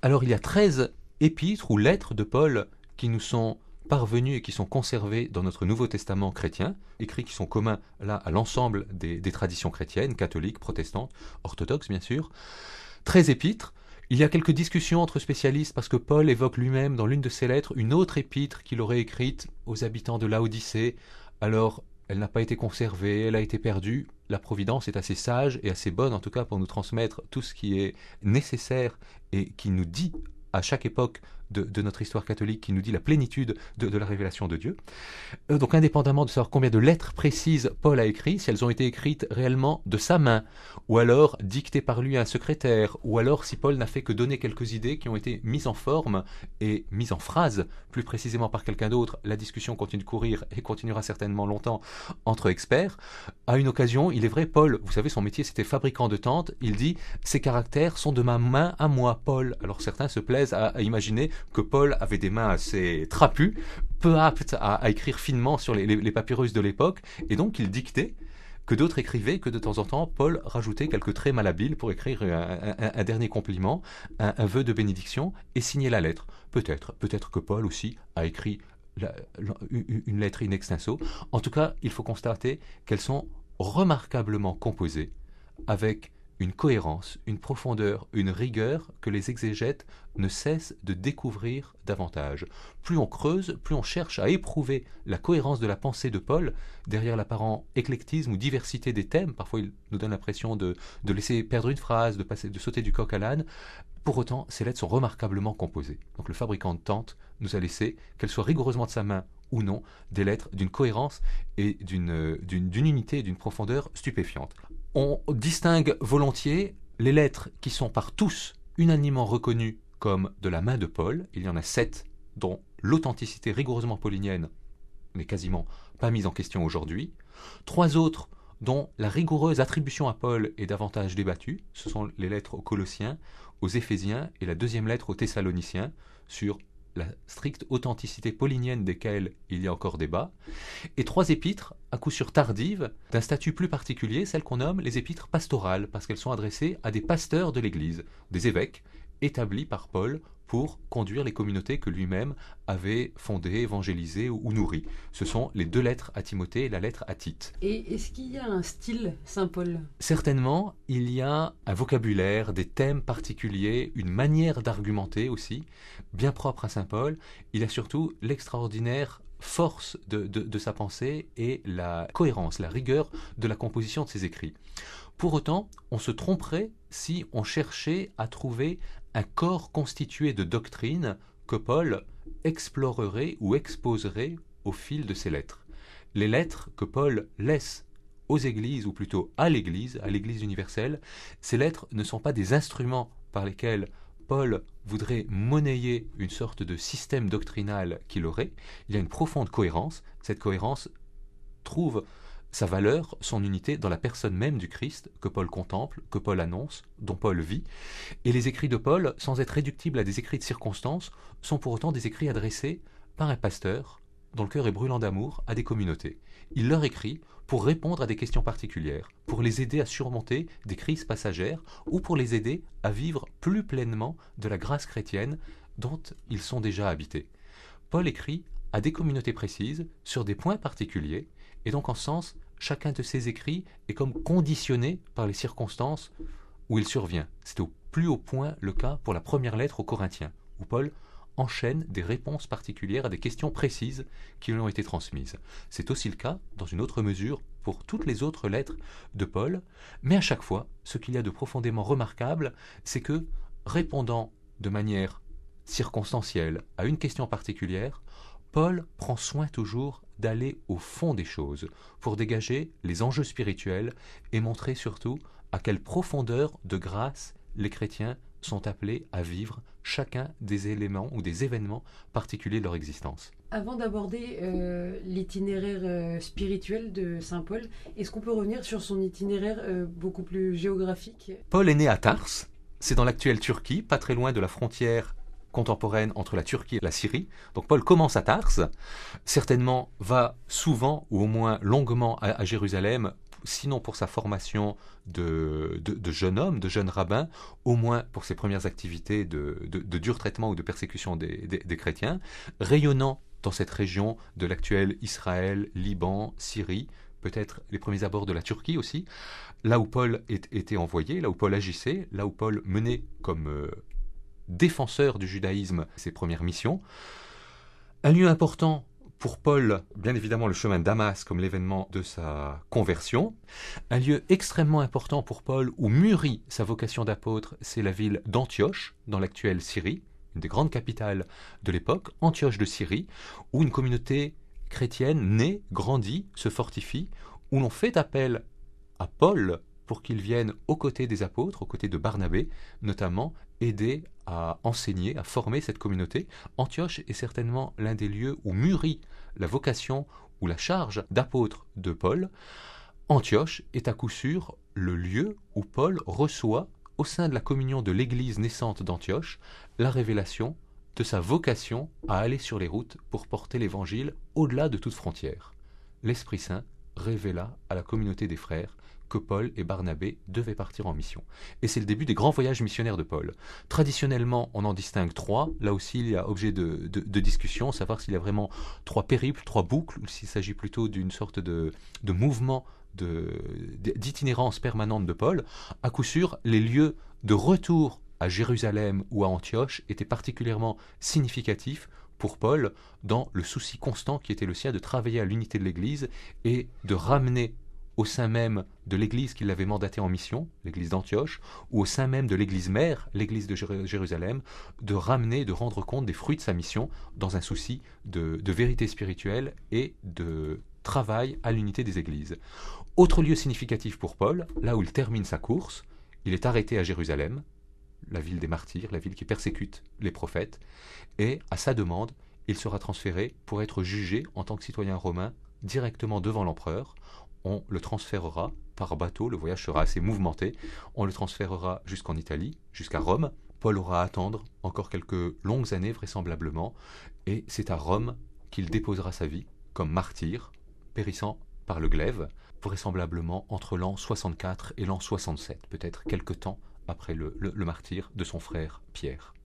Alors il y a 13 épîtres ou lettres de Paul qui nous sont parvenus et qui sont conservés dans notre Nouveau Testament chrétien, écrits qui sont communs là à l'ensemble des traditions chrétiennes, catholiques, protestantes, orthodoxes bien sûr. 13 épîtres. Il y a quelques discussions entre spécialistes parce que Paul évoque lui-même dans l'une de ses lettres une autre épître qu'il aurait écrite aux habitants de Laodicée. Alors, elle n'a pas été conservée, elle a été perdue. La Providence est assez sage et assez bonne en tout cas pour nous transmettre tout ce qui est nécessaire et qui nous dit à chaque époque de notre histoire catholique, qui nous dit la plénitude de la révélation de Dieu. Donc indépendamment de savoir combien de lettres précises Paul a écrites, si elles ont été écrites réellement de sa main, ou alors dictées par lui à un secrétaire, ou alors si Paul n'a fait que donner quelques idées qui ont été mises en forme et mises en phrase, plus précisément par quelqu'un d'autre, la discussion continue de courir et continuera certainement longtemps entre experts. À une occasion, il est vrai, Paul, vous savez, son métier c'était fabricant de tentes, il dit « Ces caractères sont de ma main à moi, Paul ». Alors certains se plaisent à imaginer que Paul avait des mains assez trapues, peu aptes à écrire finement sur les papyrus de l'époque, et donc il dictait, que d'autres écrivaient, que de temps en temps, Paul rajoutait quelques traits malhabiles pour écrire un dernier compliment, un vœu de bénédiction, et signer la lettre. Peut-être que Paul aussi a écrit une lettre in extenso. En tout cas, il faut constater qu'elles sont remarquablement composées, avec une cohérence, une profondeur, une rigueur que les exégètes ne cessent de découvrir davantage. Plus on creuse, plus on cherche à éprouver la cohérence de la pensée de Paul derrière l'apparent éclectisme ou diversité des thèmes. Parfois, il nous donne l'impression de laisser perdre une phrase, de sauter du coq à l'âne. Pour autant, ces lettres sont remarquablement composées. Donc le fabricant de tentes nous a laissé, qu'elles soient rigoureusement de sa main ou non, des lettres d'une cohérence et d'une unité et d'une profondeur stupéfiantes. On distingue volontiers les lettres qui sont par tous unanimement reconnues comme de la main de Paul. Il y en a 7 dont l'authenticité rigoureusement paulinienne n'est quasiment pas mise en question aujourd'hui. 3 autres dont la rigoureuse attribution à Paul est davantage débattue. Ce sont les lettres aux Colossiens, aux Éphésiens et la deuxième lettre aux Thessaloniciens sur la stricte authenticité paulinienne desquelles il y a encore débat, et 3 épîtres, à coup sûr tardives, d'un statut plus particulier, celles qu'on nomme les épîtres pastorales, parce qu'elles sont adressées à des pasteurs de l'Église, des évêques, établis par Paul pour conduire les communautés que lui-même avait fondées, évangélisées ou nourries. Ce sont les 2 lettres à Timothée et la lettre à Tite. Et est-ce qu'il y a un style Saint-Paul ? Certainement, il y a un vocabulaire, des thèmes particuliers, une manière d'argumenter aussi, bien propre à Saint Paul. Il y a surtout l'extraordinaire force de sa pensée et la cohérence, la rigueur de la composition de ses écrits. Pour autant, on se tromperait si on cherchait à trouver un corps constitué de doctrines que Paul explorerait ou exposerait au fil de ses lettres. Les lettres que Paul laisse aux églises, ou plutôt à l'Église universelle, ces lettres ne sont pas des instruments par lesquels Paul voudrait monnayer une sorte de système doctrinal qu'il aurait. Il y a une profonde cohérence. Cette cohérence trouve sa valeur, son unité dans la personne même du Christ que Paul contemple, que Paul annonce, dont Paul vit. Et les écrits de Paul, sans être réductibles à des écrits de circonstance, sont pour autant des écrits adressés par un pasteur dont le cœur est brûlant d'amour à des communautés. Il leur écrit pour répondre à des questions particulières, pour les aider à surmonter des crises passagères ou pour les aider à vivre plus pleinement de la grâce chrétienne dont ils sont déjà habités. Paul écrit à des communautés précises sur des points particuliers et donc en ce sens, chacun de ses écrits est comme conditionné par les circonstances où il survient. C'est au plus haut point le cas pour la première lettre aux Corinthiens, où Paul enchaîne des réponses particulières à des questions précises qui lui ont été transmises. C'est aussi le cas, dans une autre mesure, pour toutes les autres lettres de Paul, mais à chaque fois, ce qu'il y a de profondément remarquable, c'est que, répondant de manière circonstancielle à une question particulière, Paul prend soin toujours d'aller au fond des choses pour dégager les enjeux spirituels et montrer surtout à quelle profondeur de grâce les chrétiens sont appelés à vivre chacun des éléments ou des événements particuliers de leur existence. Avant d'aborder l'itinéraire spirituel de Saint Paul, est-ce qu'on peut revenir sur son itinéraire beaucoup plus géographique ? Paul est né à Tars, c'est dans l'actuelle Turquie, pas très loin de la frontière contemporaine entre la Turquie et la Syrie. Donc Paul commence à Tars, certainement va souvent ou au moins longuement à Jérusalem sinon pour sa formation de jeune homme, de jeune rabbin, au moins pour ses premières activités de dur traitement ou de persécution des chrétiens, rayonnant dans cette région de l'actuel Israël, Liban, Syrie, peut-être les premiers abords de la Turquie aussi, là où Paul était envoyé, là où Paul agissait, là où Paul menait comme défenseur du judaïsme ses premières missions. Un lieu important pour Paul, bien évidemment le chemin de Damas comme l'événement de sa conversion. Un lieu extrêmement important pour Paul où mûrit sa vocation d'apôtre, c'est la ville d'Antioche, dans l'actuelle Syrie, une des grandes capitales de l'époque, Antioche de Syrie, où une communauté chrétienne naît, grandit, se fortifie, où l'on fait appel à Paul pour qu'il vienne aux côtés des apôtres, aux côtés de Barnabé, notamment aider à enseigner, à former cette communauté. Antioche est certainement l'un des lieux où mûrit la vocation ou la charge d'apôtre de Paul. Antioche est à coup sûr le lieu où Paul reçoit, au sein de la communion de l'église naissante d'Antioche, la révélation de sa vocation à aller sur les routes pour porter l'évangile au-delà de toute frontière. L'Esprit Saint révéla à la communauté des frères que Paul et Barnabé devaient partir en mission. Et c'est le début des grands voyages missionnaires de Paul. Traditionnellement, on en distingue trois. Là aussi, il y a objet de discussion, savoir s'il y a vraiment trois périples, trois boucles, ou s'il s'agit plutôt d'une sorte de mouvement d'itinérance permanente de Paul. À coup sûr, les lieux de retour à Jérusalem ou à Antioche étaient particulièrement significatifs pour Paul dans le souci constant qui était le sien de travailler à l'unité de l'Église et de ramener au sein même de l'église qui l'avait mandaté en mission, l'église d'Antioche, ou au sein même de l'église mère, l'église de Jérusalem, de ramener, de rendre compte des fruits de sa mission dans un souci de vérité spirituelle et de travail à l'unité des églises. Autre lieu significatif pour Paul, là où il termine sa course, il est arrêté à Jérusalem, la ville des martyrs, la ville qui persécute les prophètes, et à sa demande, il sera transféré pour être jugé en tant que citoyen romain directement devant l'empereur. On le transférera par bateau, le voyage sera assez mouvementé, on le transférera jusqu'en Italie, jusqu'à Rome. Paul aura à attendre encore quelques longues années vraisemblablement, et c'est à Rome qu'il déposera sa vie comme martyr, périssant par le glaive, vraisemblablement entre l'an 64 et l'an 67, peut-être quelque temps après le martyre de son frère Pierre.